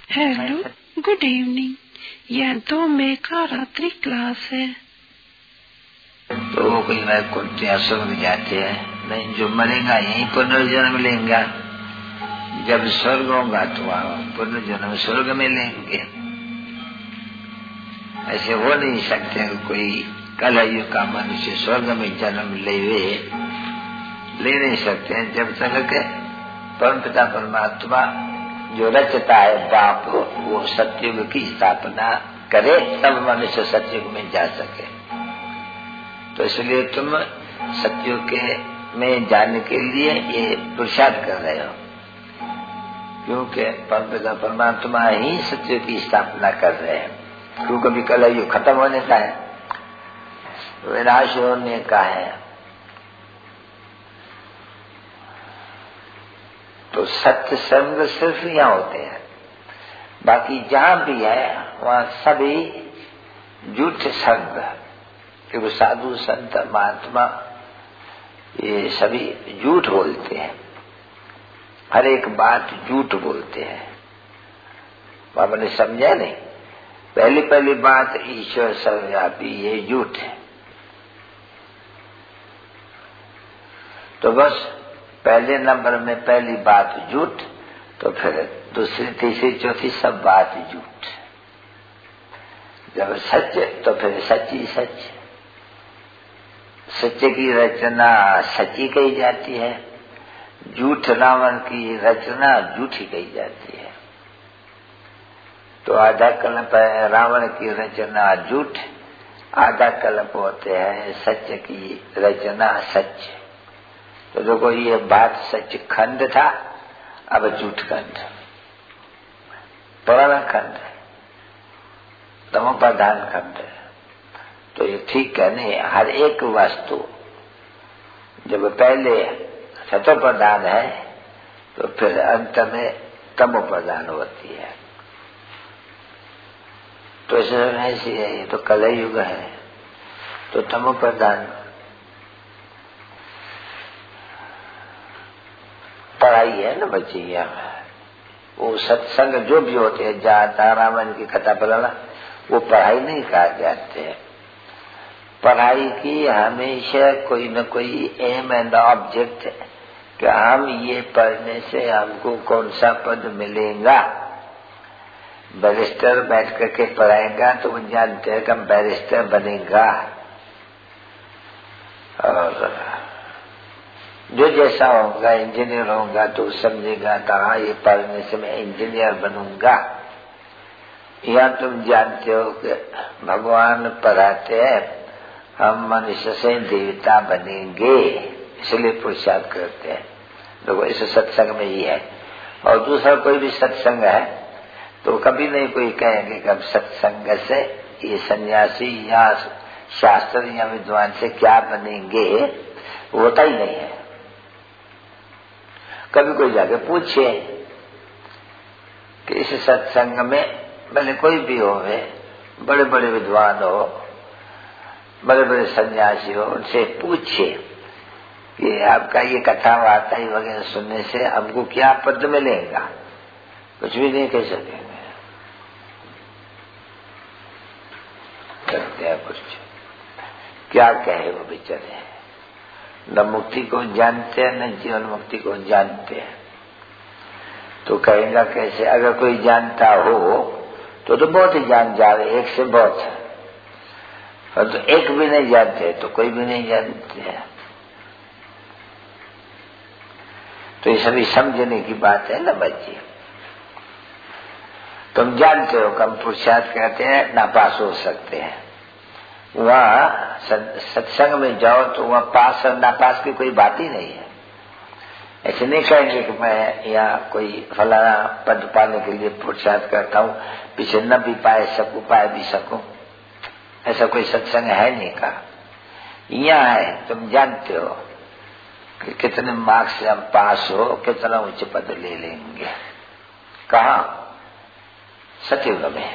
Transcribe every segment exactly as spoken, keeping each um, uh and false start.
Hello, good evening. यह तो मे का रात्रि क्लास है। तो वो कोई वैकुंठ स्वर्ग जाते हैं, नहीं जो मरेगा यही पुनर्जन्म लेगा। जब स्वर्ग होगा तो वहाँ पुनर्जन्म स्वर्ग में लेंगे। ऐसे हो नहीं सकते कोई कलयुग का मनुष्य स्वर्ग में जन्म ले ले नहीं सकते हैं। जब तक परम पिता परमात्मा जो रचता है बाप वो सतयुग की स्थापना करे तब मनुष्य सतयुग में जा सके। तो इसलिए तुम सतयुग के में जाने के लिए ये पुरुषार्थ कर रहे हो, क्योंकि परम पिता परमात्मा ही सतयुग की स्थापना कर रहे हैं। क्योंकि कभी कलयुग खत्म होने का है, विनाश होने का है। तो सत्य संग सिर्फ यहाँ होते हैं, बाकी जहाँ भी है वहाँ सभी झूठ संग, क्योंकि साधु संत महात्मा ये सभी झूठ बोलते हैं, हर एक बात झूठ बोलते हैं। आपने समझा नहीं? पहली पहली बात ईश्वर सर्वव्यापी ये झूठ है। तो बस पहले नंबर में पहली बात झूठ, तो फिर दूसरी तीसरी चौथी सब बात झूठ। जब सच तो फिर सच्ची सच। सच्चे की रचना सच्ची कही जाती है, झूठ रावण की रचना झूठी कही जाती है। तो आधा कल्प है रावण की रचना झूठ, आधा कल्प होते हैं सत्य की रचना सच। तो देखो ये बात सच खंड था, अब झूठ खंड, पुराना खंड है, तमो प्रधान खंड है। तो ये ठीक है नहीं, हर एक वस्तु जब पहले सतो प्रधान है तो फिर अंत में तमो प्रधान होती है। तो ऐसी है, ये तो कलयुग है तो तमो प्रधान। पढ़ाई है ना बच्चे, यहाँ वो सत्संग जो भी होते हैं, जाता रामायण की कथा पढ़ाना, वो पढ़ाई नहीं कहा जाते हैं। पढ़ाई की हमेशा कोई न कोई एम एंड ऑब्जेक्ट है कि हम ये पढ़ने से हमको कौन सा पद मिलेगा। बैरिस्टर बैठ करके पढ़ाएगा तो वो जानते हैं कि हम बैरिस्टर बनेगा, और जो जैसा होगा इंजीनियर होगा तो समझेगा तो हाँ ये पढ़ने से मैं इंजीनियर बनूंगा। या तुम जानते हो कि भगवान पढ़ाते हैं हम मनुष्य से देवता बनेंगे, इसलिए पुरुषार्थ करते हैं। देखो इस सत्संग में ही है। और दूसरा कोई भी सत्संग है तो कभी नहीं कोई कहेंगे कि अब सत्संग से ये सन्यासी या शास्त्र या विद्वान से क्या बनेंगे, होता ही नहीं है। कभी कोई जाके पूछे कि इस सत्संग में भले कोई भी हो, बड़े बड़े विद्वान हो, बड़े बड़े सन्यासी हो, उनसे पूछे कि आपका ये कथा वार्ता वगैरह सुनने से हमको क्या पद मिलेगा। कुछ भी नहीं कह सकेंगे, करते हैं कुछ क्या कहे वो बेचारे। न मुक्ति को जानते हैं न जीवन मुक्ति को जानते हैं। तो कहेगा कैसे? अगर कोई जानता हो तो तो बहुत ही जान जा रहे, एक से बहुत है, और तो एक भी नहीं जानते तो कोई भी नहीं जानते हैं। तो ये सभी समझने की बात है ना बच्चे। तुम जानते हो कम पुरुषार्थ कहते हैं नापास हो सकते हैं। वहाँ सत्संग में जाओ तो वहाँ पास और नापास की कोई बात ही नहीं है। ऐसे नहीं कहेंगे कि मैं यहाँ कोई फलाना पद पाने के लिए पुरुषार्थ करता हूँ, पीछे न भी पाए सकूं पाए भी सकूं, ऐसा कोई सत्संग है नहीं का। यहाँ है तुम जानते हो कि कितने मार्क्स से हम पास हो, कितना उच्च पद ले लेंगे। कहाँ? सतयुग में।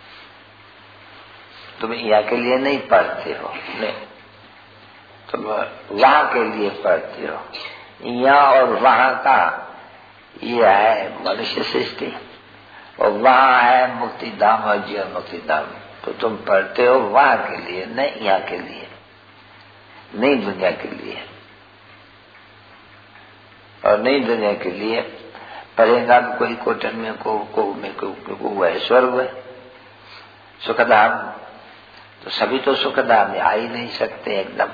तुम यहाँ के लिए नहीं पढ़ते हो, नहीं, तुम वहां के लिए पढ़ते हो। यहाँ और वहां का ये है मनुष्य सृष्टि। और वहां है मुक्ति धाम और जीवन मुक्ति धाम। तो तुम पढ़ते हो वहां के लिए, नहीं यहाँ के लिए, नई दुनिया के लिए। और नई दुनिया के लिए पढ़ेगा भी कोई कोटन में, को को में को, को, को है स्वर्ग है, सुखधाम। तो सभी तो सुखधाम में आ ही नहीं सकते एकदम।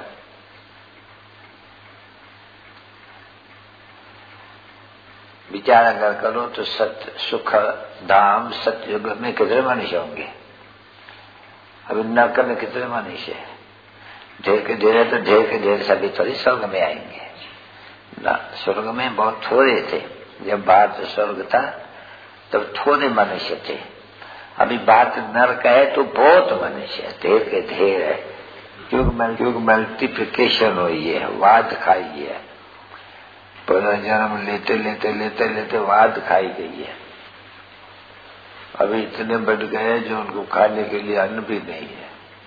विचार अगर करो तो सत्य सुख धाम सतयुग में कितने मनुष्य होंगे? अभी नरक में कितने मनुष्य है? ढेर के ढेर है तो ढेर के ढेर सभी थोड़ी स्वर्ग में आएंगे ना। स्वर्ग में बहुत थोड़े थे। जब भारत स्वर्ग था तब थोड़े मनुष्य थे। अभी भारत नरक है तो बहुत मनुष्य है, ढेर के ढेर है। क्योंकि मल्टीप्लिकेशन हुई है, वाद खाई है, पुनर्जन्म लेते लेते लेते लेते वाद खाई गई है। अभी इतने बढ़ गए जो उनको खाने के लिए अन्न भी नहीं है।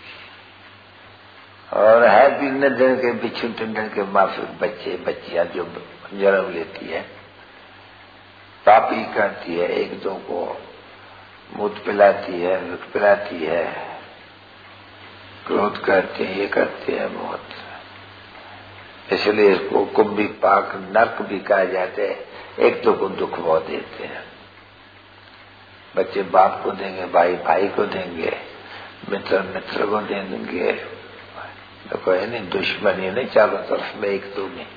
और है भी न दिन के बिच्छू टंडन के माफिक बच्चे बच्चियां जो जन्म लेती है, पापी करती है, एक दो को मूत पिलाती है, रुख पिलाती है, क्रोध करती है, ये करती है बहुत। इसलिए इसको कुंभी पाक नरक भी कहा जाते हैं। एक तो को दुख बहुत देते हैं। बच्चे बाप को देंगे, भाई भाई को देंगे, मित्र मित्र को देंगे। देखो है नहीं, दुश्मनी नहीं चारों तरफ में, एक दो में।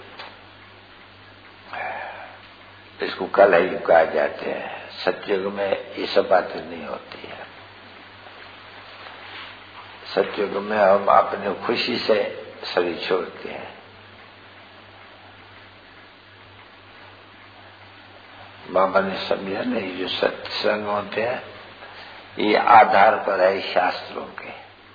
इसको कलयुग कहा जाते हैं। सतयुग में ये सब बातें नहीं होती है। सतयुग में हम अपने खुशी से शरीर छोड़ते हैं। बाबा ने समझा नहीं, जो सत्संग होते हैं ये आधार पर है शास्त्रों के।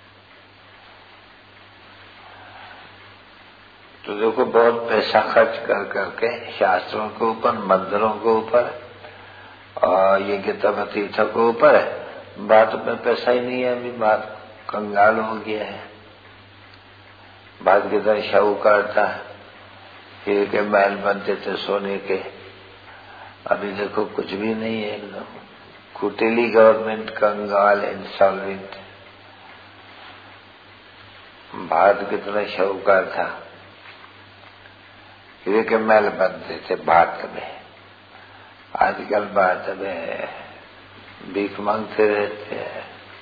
तो देखो बहुत पैसा खर्च कर करके शास्त्रों के ऊपर, मंदिरों के ऊपर और ये किताब तीर्थ के ऊपर है। बात में पैसा ही नहीं है। अभी बात कंगाल हो गया है। बात की तरह शाहूकार था, हीरे के महल बनते थे सोने के। अभी देखो कुछ भी नहीं है एकदम। कुटिली गवर्नमेंट, कंगाल, इंसॉल्वेंट। भारत कितना शाहूकार था, हीरे के महल बनते थे भारत में। आजकल भारत में भीख मांगते रहते हैं।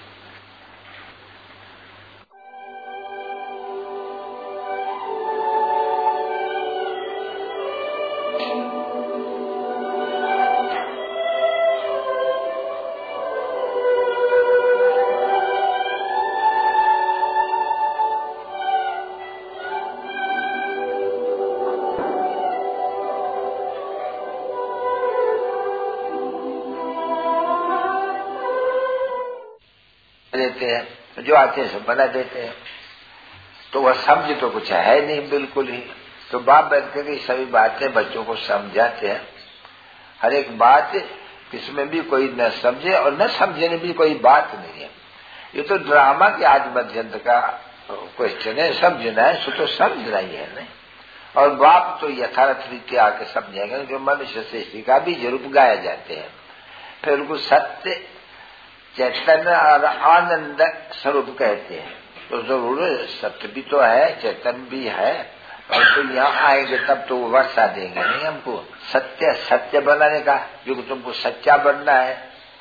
देते हैं, जो आते हैं सब बना देते हैं। तो वह समझ तो कुछ है नहीं बिल्कुल ही। तो बाप बैठते कि सभी बातें बच्चों को समझाते हैं। हर एक बात इसमें भी कोई न समझे और न समझने भी कोई बात नहीं है। ये तो ड्रामा के आज मध्यंत का क्वेश्चन है। समझना है सो तो समझना ही है नहीं। और बाप तो यथार्थ रीति आके समझेंगे। जो मनुष्य सृष्टि का भी रूप गाया जाते हैं, फिर उनको सत्य, चैतन्य और आनंद स्वरूप कहते हैं। तो जरूर सत्य भी तो है, चैतन्य भी है। और तो यहाँ आएंगे तब तो वर्षा देंगे नहीं हमको। सत्य सत्य बनाने का, क्योंकि तुमको सच्चा बनना है,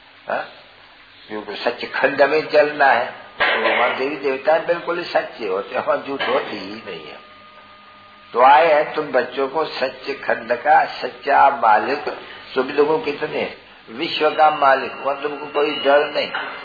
क्योंकि सच्चे खंड में चलना है। तो वहां देवी देवता बिल्कुल ही सच्चे होते हैं, वहां झूठ होती ही नहीं है। तो आए हैं तुम बच्चों को सच्चे खंड का सच्चा मालिक। सभी लोगों कितने विश्व का मालिक, वहां तुमको कोई डर नहीं,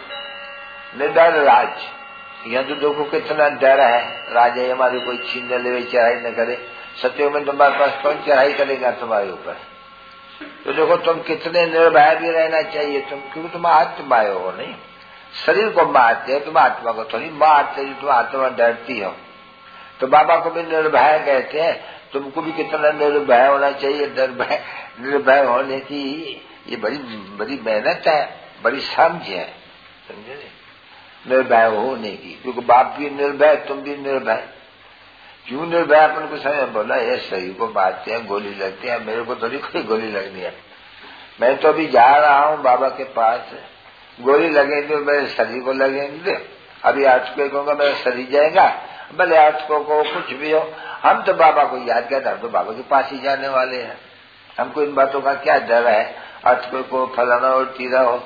निडर राज। यहाँ तो देखो कितना डर है। राजा हमारी कोई छीन न ले, चढ़ाई न करे। सत्य में तुम्हारे पास कौन चढ़ाई करेगा तुम्हारे ऊपर? तो देखो तुम कितने निर्भय भी रहना चाहिए तुम, क्योंकि तुम आत्मा हो नहीं। शरीर को मारते हो, तुम आत्मा को थोड़ी मारते हो। तुम आत्मा डरती हो। तो बाबा को भी निर्भय कहते हैं। तुमको भी कितना निर्भय होना चाहिए। निर्भय निर्भय होने की ये बड़ी बड़ी मेहनत है, बड़ी समझ है, समझे? निर्भय होने की, क्योंकि बाप भी निर्भय, तुम भी निर्भय। क्यों निर्भय? अपन को समय बोला ये सही को मारते हैं, गोली लगती है, मेरे को थोड़ी कोई गोली लगनी है। मैं तो अभी जा रहा हूँ बाबा के पास, गोली लगेंगे मेरे शरीर को लगेंगे, अभी आठकों कहूँगा मेरा शरीर जाएगा, भले आठकों को कुछ भी हो, हम तो बाबा को याद करते, हम तो बाबा के पास ही जाने वाले हैं, हमको इन बातों का क्या डर है, आठकों को फलाना और तीरा हो,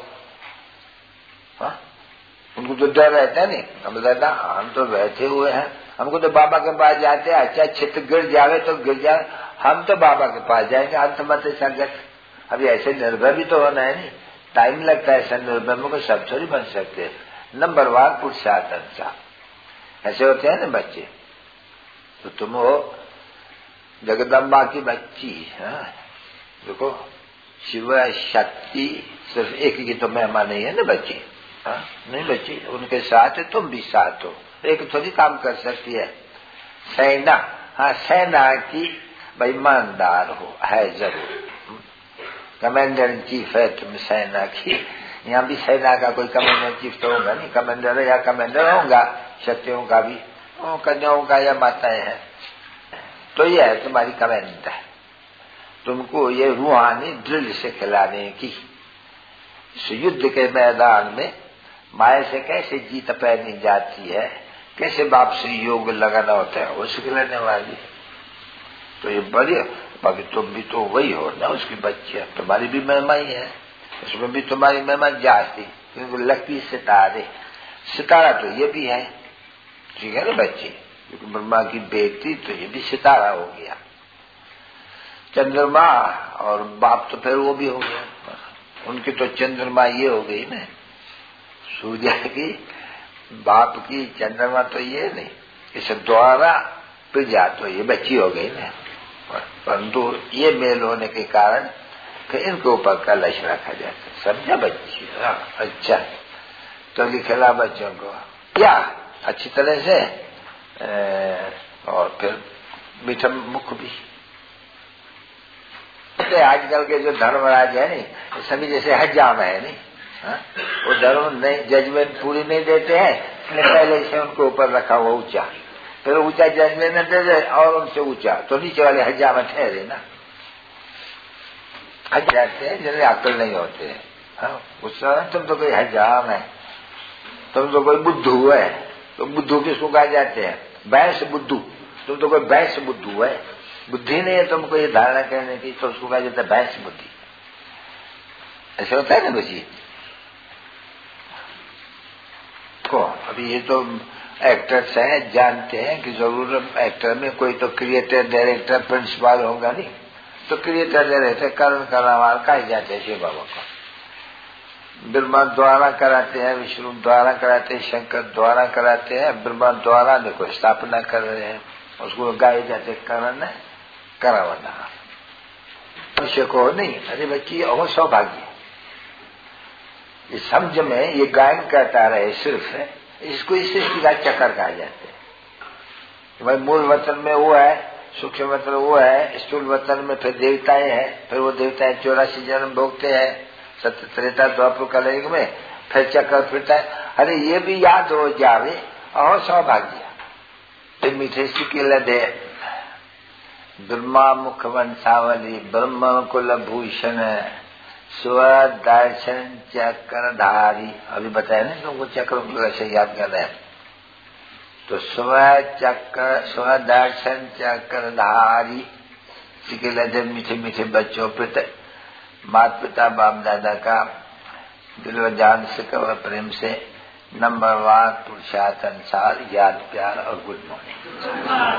हा? उनको तो डर रहता है नहीं। हम बताता हम तो बैठे हुए हैं, हमको तो बाबा के पास जाते हैं, अच्छा चित्त गिर जावे तो गिर जाए, हम तो बाबा के पास जाएंगे अंत मत संगत। अभी ऐसे निर्भय भी तो होना है नहीं, टाइम लगता है ऐसा निर्भय में, कोई सब थोड़ी बन सकते। नंबर वन पुरुषार्थ अनुसार ऐसे होते हैं ना बच्चे। तो तुम हो जगदम्बा की बच्ची, हाँ देखो शिव शक्ति सिर्फ एक की तो महिमा नहीं है ना बच्ची, हाँ नहीं बच्ची, उनके साथ है, तुम भी साथ हो, एक थोड़ी काम कर सकती है। सेना, हाँ सेना की भाई ईमानदार हो है जरूर, कमांडर इन चीफ है तुम सेना की, यहाँ भी सेना का कोई कमांडर चीफ तो होगा नहीं, कमांडर या कमांडर होगा शक्तियों का भी, कन्याओं का या माताएं हैं, तो ये है तुम्हारी कमांडर, तुमको ये रूहानी ड्रिल से खिलाने की। इस युद्ध के मैदान में माया से कैसे जीत पैनी जाती है, कैसे बाप से योग लगाना होता है, वो सिखलाने वाली। तो ये बढ़िया, बाकी तुम भी तो वही हो ना उसकी बच्चियां, तुम्हारी भी महिमा ही है, उसमें भी तुम्हारी महिमा जाती, क्योंकि लकी सितारे, सितारा तो ये भी है, ठीक है ना बच्ची, क्योंकि ब्रह्मा की बेटी तो ये भी सितारा हो गया, चंद्रमा, और बाप तो फिर वो भी हो गया, उनकी तो चंद्रमा ये हो गई ना, सूर्य की बाप की चंद्रमा तो ये नहीं, इस द्वारा प्रजा तो ये बच्ची हो गई ना, परंतु ये मेल होने के कारण कि इनके ऊपर कलश रखा जाता है, समझा बच्ची। हाँ अच्छा, तो लिखेला बच्चों को क्या अच्छी तरह से, और फिर मीठा मुख भी। आजकल के जो धर्मराज है नहीं, सभी जैसे हजाम है नहीं, हा? वो धर्म नहीं जजमेंट पूरी नहीं देते हैं, इसलिए पहले से उनको ऊपर रखा हुआ ऊंचा, फिर ऊंचा जजमेंट न दे दे और उनसे ऊंचा, तो नीचे वाले हजाम ठहरे ना, हज जाते हैं जिन्हें अक्ल नहीं होते हैं। हाँ गुस्सा, तुम तो कोई हजाम है, तुम तो कोई बुद्धू है, तो बुद्धू किसको कहा जाते हैं, भैंस बुद्धू, तुम तो कोई भैंस बुद्धू है, बुद्धि नहीं है तुमको ये धारणा करने की, तो उसको कहा जाता है भैंस बुद्धि। ऐसे होता है ना बच्ची को। अभी ये तो एक्टर्स हैं, जानते हैं कि जरूर एक्टर में कोई तो क्रिएटर डायरेक्टर प्रिंसिपल होगा नहीं, तो क्रिएटर डायरेक्टर कर्ण करावाल कहे जाते हैं शिव बाबा को। ब्रह्मा द्वारा कराते हैं, विष्णु द्वारा कराते हैं, शंकर द्वारा कराते हैं, ब्रह्मा द्वारा देखो स्थापना कर रहे हैं, उसको गाए जाते करण करावना, मनुष्य को नहीं। अरे बच्ची और सौभाग्य, इस समझ में ये गायन करता रहे सिर्फ, इसको इस सृष्टि का चक्कर कहा जाते हैं। भाई मूल वतन में वो है, सूक्ष्म वतन वो है, स्थूल वतन में फिर देवताएं हैं, फिर वो देवताएं चौरासी जन्म भोगते हैं, सत्य त्रेता द्वापर कलयुग में, फिर चक्कर फिरता है। अरे ये भी याद हो जावे और सौभाग्य। मीठे सिक्के लदे ब्रह्मा मुख वंशावली, ब्रह्म कुल भूषण, स्वदर्शन चक्रधारी। अभी बताया ना तुमको चक्र से याद कर रहे हैं, तो स्व चक्र स्वदर्शन चक्रधारी सिक्के लदे मीठे मीठे बच्चों, पिता माता पिता बाप दादा का दिल व जान से कवर प्रेम से नंबर वन पुरुषार्थ अनुसार याद प्यार और गुड मॉर्निंग।